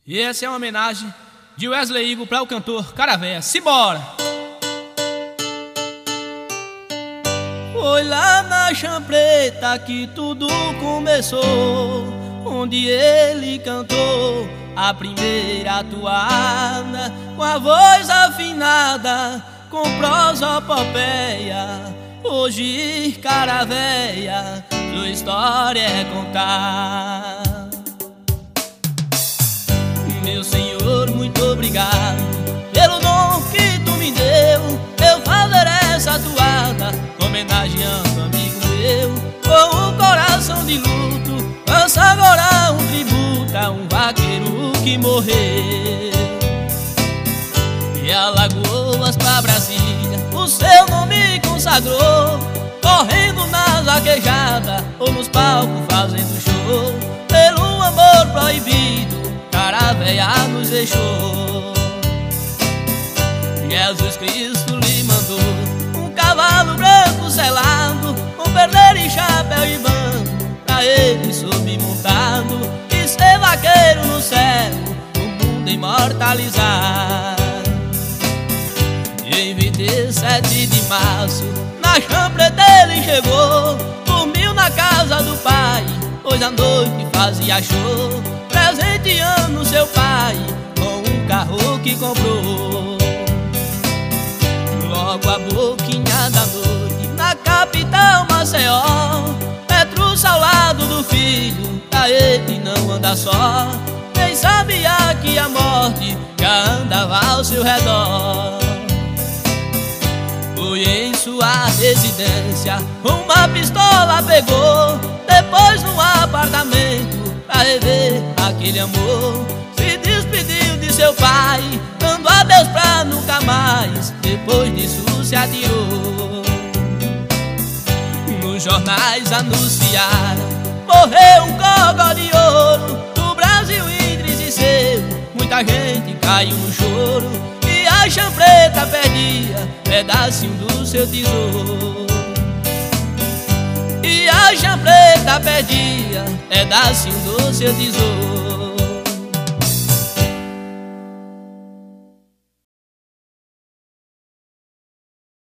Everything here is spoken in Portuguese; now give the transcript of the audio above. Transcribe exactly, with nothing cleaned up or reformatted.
E essa é uma homenagem de Wesley Igor para o cantor Caravéia. Simbora! Foi lá na Chã Preta que tudo começou, onde ele cantou a primeira toada, com a voz afinada, com prosopopeia. Hoje Caravéia, sua história é contar. Meu Senhor, muito obrigado pelo dom que tu me deu, eu fazer essa toada, homenageando um amigo meu, com o coração de luto, lança agora um tributo a um vaqueiro que morreu. E Alagoas pra Brasília, o seu nome consagrou, correndo nas vaquejadas ou nos palcos fazendo show. Pelo amor proibido, Caravéia nos deixou. Jesus Cristo lhe mandou um cavalo branco selado, com perneiro e chapéu e banco, pra ele subir montado e ser vaqueiro no céu, o mundo imortalizar. E em vinte e sete de março, na Chã Preta ele chegou, dormiu na casa do pai, pois à noite fazia show, presenteando seu pai com um carro que comprou. Logo a boquinha da noite, na capital Maceió, Petrus ao lado do filho, pra ele não andar só, nem sabia que a morte já andava ao seu redor. Foi em sua residência, uma pistola pegou, depois num apartamento, pra rever aquele amor, se despediu de seu pai, dando adeus pra nunca mais, depois disso se atirou. Nos jornais anunciaram, morreu um cogó de ouro, do Brasil entristeceu, muita gente caiu no choro, e a Chã Preta perdia pedacinho do seu tesouro. E a Chã Preta perdia pedacinho do seu tesouro.